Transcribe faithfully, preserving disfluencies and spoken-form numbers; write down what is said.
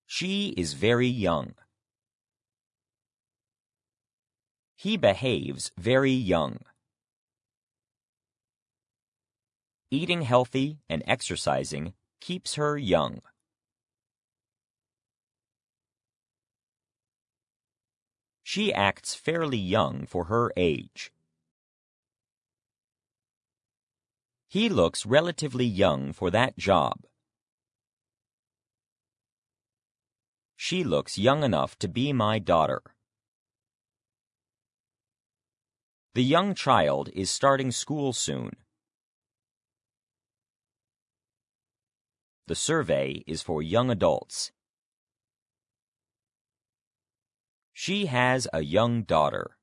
She is very young. He behaves very young. Eating healthy and exercising keeps her young. She acts fairly young for her age. He looks relatively young for that job. She looks young enough to be my daughter. The young child is starting school soon. The survey is for young adults. She has a young daughter.